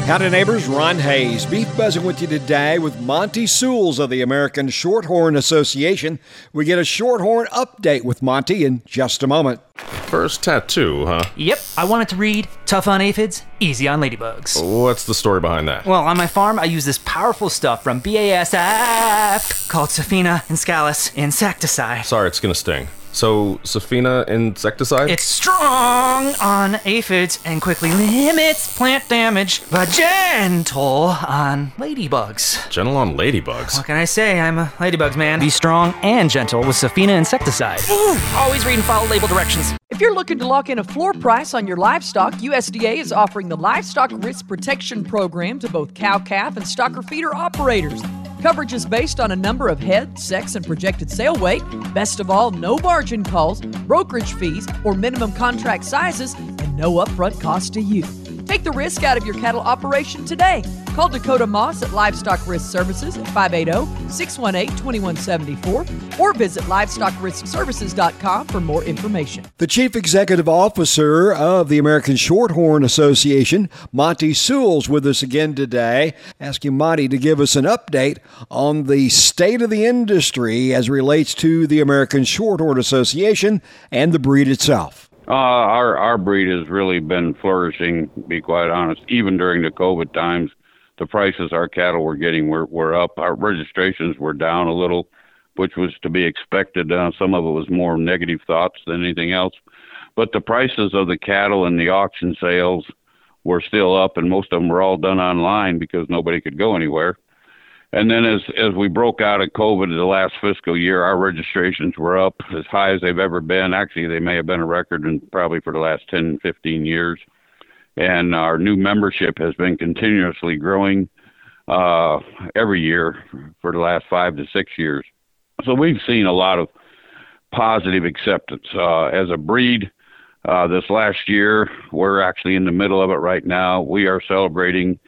Howdy neighbors, Ron Hayes, beef buzzing with you today with Monty Sewells of the American Shorthorn Association. We get a Shorthorn update with Monty in just a moment. First tattoo, huh? Yep, I want it to read, tough on aphids, easy on ladybugs. What's the story behind that? Well, on my farm, I use this powerful stuff from BASF called Safina Inscalis Insecticide. Sorry, it's gonna sting. So, Safina Insecticide? It's strong on aphids and quickly limits plant damage, but gentle on ladybugs. Gentle on ladybugs? What can I say? I'm a ladybugs man. Be strong and gentle with Safina Insecticide. Ooh, always read and follow label directions. If you're looking to lock in a floor price on your livestock, USDA is offering the Livestock Risk Protection Program to both cow-calf and stocker feeder operators. Coverage is based on a number of head, sex, and projected sale weight. Best of all, no margin calls, brokerage fees, or minimum contract sizes, and no upfront cost to you. Take the risk out of your cattle operation today. Call Dakota Moss at Livestock Risk Services at 580-618-2174 or visit livestockriskservices.com for more information. The Chief Executive Officer of the American Shorthorn Association, Monty Sewells, with us again today. Asking Monty to give us an update on the state of the industry as relates to the American Shorthorn Association and the breed itself. Our breed has really been flourishing, to be quite honest. Even during the COVID times, the prices our cattle were getting were up. Our registrations were down a little, which was to be expected. Some of it was more negative thoughts than anything else. But the prices of the cattle and the auction sales were still up, and most of them were all done online because nobody could go anywhere. And then as we broke out of COVID the last fiscal year, our registrations were up as high as they've ever been. Actually, they may have been a record probably for the last 10, 15 years. And our new membership has been continuously growing every year for the last 5 to 6 years. So we've seen a lot of positive acceptance. As a breed, this last year, we're actually in the middle of it right now. We are celebrating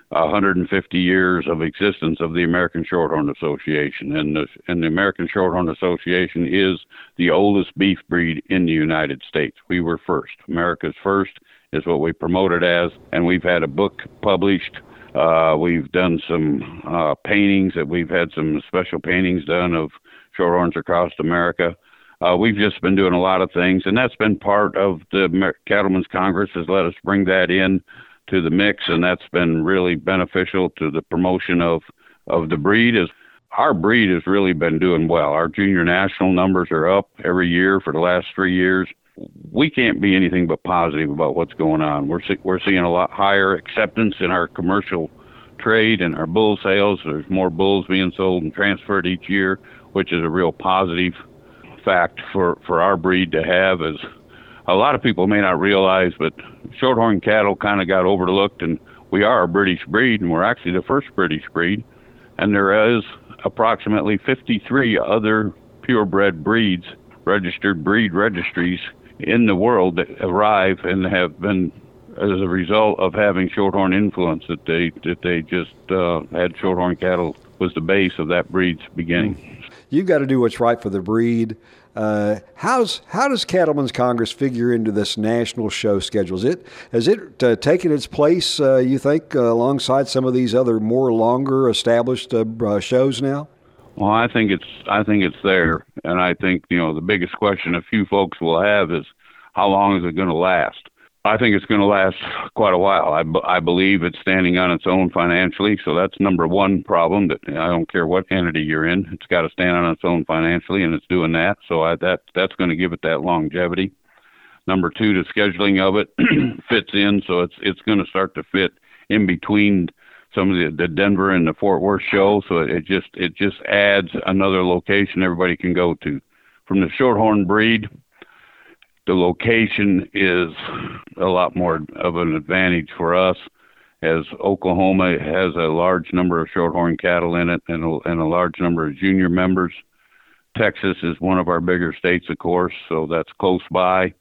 150 years of existence of the American Shorthorn Association. And the American Shorthorn Association is the oldest beef breed in the United States. We were first. America's first is what we promote it as. And we've had a book published. We've done some paintings. We've had some special paintings done of Shorthorns across America. We've just been doing a lot of things. And that's been part of the Cattlemen's Congress, has let us bring that in to the mix, and that's been really beneficial to the promotion of the breed. Our breed has really been doing well. Our junior national numbers are up every year for the last 3 years. We can't be anything but positive about what's going on. We're seeing a lot higher acceptance in our commercial trade and our bull sales. There's more bulls being sold and transferred each year, which is a real positive fact for our breed to have. As a lot of people may not realize, but Shorthorn cattle kind of got overlooked, and we are a British breed, and we're actually the first British breed. And there is approximately 53 other purebred breeds, registered breed registries in the world that arrive and have been as a result of having Shorthorn influence, that they just had Shorthorn cattle was the base of that breed's beginning. You've got to do what's right for the breed. How does Cattlemen's Congress figure into this national show schedule? Has it taken its place, you think, alongside some of these other more longer established shows now? Well, I think it's there, and I think the biggest question a few folks will have is how long is it going to last? I think it's going to last quite a while. I believe it's standing on its own financially, so that's number one problem. That I don't care what entity you're in, it's got to stand on its own financially, and it's doing that. So that's going to give it that longevity. Number two, the scheduling of it fits in, so it's going to start to fit in between some of the Denver and the Fort Worth show. So it just adds another location everybody can go to. From the Shorthorn breed, the location is a lot more of an advantage for us, as Oklahoma has a large number of Shorthorn cattle in it and a large number of junior members. Texas is one of our bigger states, of course, so that's close by.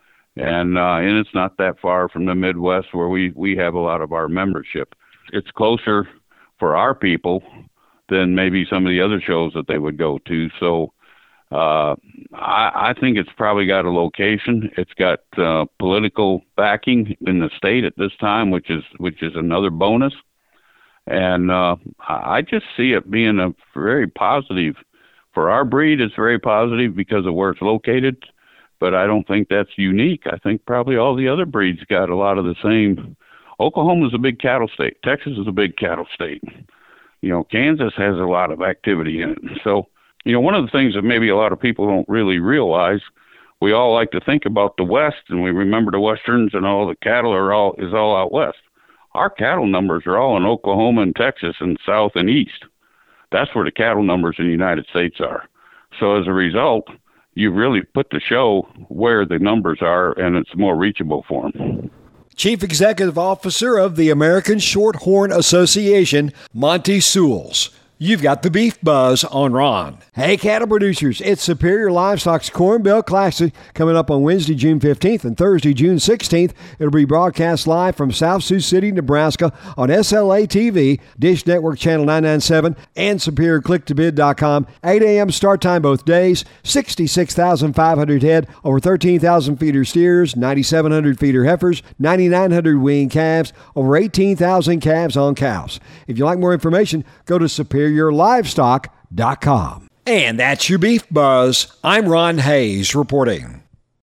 And it's not that far from the Midwest where we have a lot of our membership. It's closer for our people than maybe some of the other shows that they would go to. So I think it's probably got a location. It's got political backing in the state at this time, which is another bonus. And I just see it being a very positive. For our breed, it's very positive because of where it's located, but I don't think that's unique. I think probably all the other breeds got a lot of the same. Oklahoma's a big cattle state. Texas is a big cattle state. Kansas has a lot of activity in it. So, one of the things that maybe a lot of people don't really realize, we all like to think about the West, and we remember the Westerns and all the cattle is all out West. Our cattle numbers are all in Oklahoma and Texas and South and East. That's where the cattle numbers in the United States are. So as a result, you really put to show where the numbers are, and it's more reachable for them. Chief Executive Officer of the American Shorthorn Association, Monty Sewells. You've got the Beef Buzz on Ron. Hey, cattle producers, it's Superior Livestock's Corn Belt Classic coming up on Wednesday, June 15th and Thursday, June 16th. It'll be broadcast live from South Sioux City, Nebraska on SLA TV, Dish Network Channel 997, and SuperiorClickToBid.com. 8 a.m. start time both days, 66,500 head, over 13,000 feeder steers, 9,700 feeder heifers, 9,900 weaned calves, over 18,000 calves on cows. If you'd like more information, go to SuperiorLivestock.com. And that's your Beef Buzz. I'm Ron Hayes reporting.